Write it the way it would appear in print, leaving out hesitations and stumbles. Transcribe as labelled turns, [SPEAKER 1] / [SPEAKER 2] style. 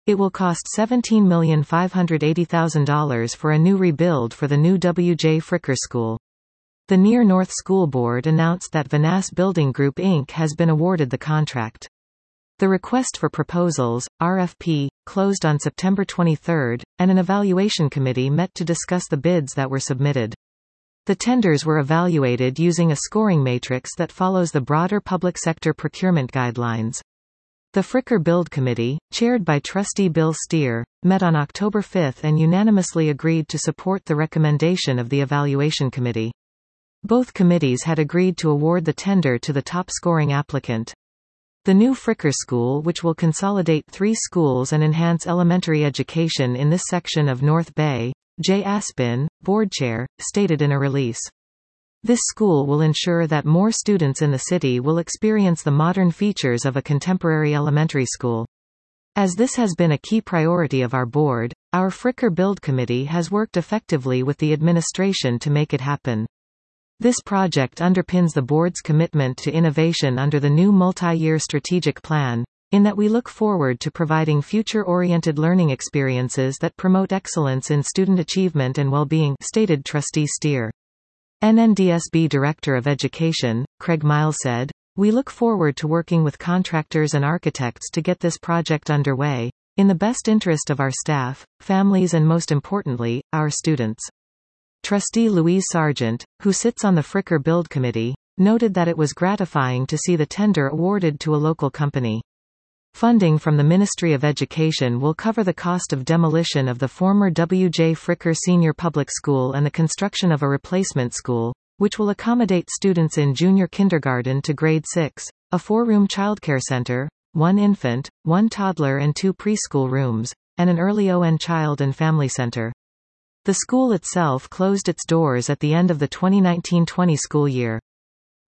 [SPEAKER 1] It will cost $17,580,000 for a new rebuild for the new W.J. Fricker School. The Near North School Board announced that Vanass Building Group Inc. has been awarded the contract. The request for proposals, RFP, closed on September 23, and an evaluation committee met to discuss the bids that were submitted. The tenders were evaluated using a scoring matrix that follows the broader public sector procurement guidelines. The Fricker Build Committee, chaired by Trustee Bill Steer, met on October 5 and unanimously agreed to support the recommendation of the evaluation committee. Both committees had agreed to award the tender to the top-scoring applicant. The new Fricker School, which will consolidate 3 schools and enhance elementary education in this section of North Bay, Jay Aspin, board chair, stated in a release. This school will ensure that more students in the city will experience the modern features of a contemporary elementary school. As this has been a key priority of our board, our Fricker Build Committee has worked effectively with the administration to make it happen. This project underpins the board's commitment to innovation under the new multi-year strategic plan, in that we look forward to providing future-oriented learning experiences that promote excellence in student achievement and well-being, stated Trustee Steer. NNDSB Director of Education, Craig Miles said, "We look forward to working with contractors and architects to get this project underway, in the best interest of our staff, families and most importantly, our students." Trustee Louise Sargent, who sits on the Fricker Build Committee, noted that it was gratifying to see the tender awarded to a local company. Funding from the Ministry of Education will cover the cost of demolition of the former W.J. Fricker Senior Public School and the construction of a replacement school, which will accommodate students in junior kindergarten to grade 6, a 4-room childcare center, 1 infant, 1 toddler and 2 preschool rooms, and an early ON child and family center. The school itself closed its doors at the end of the 2019-20 school year.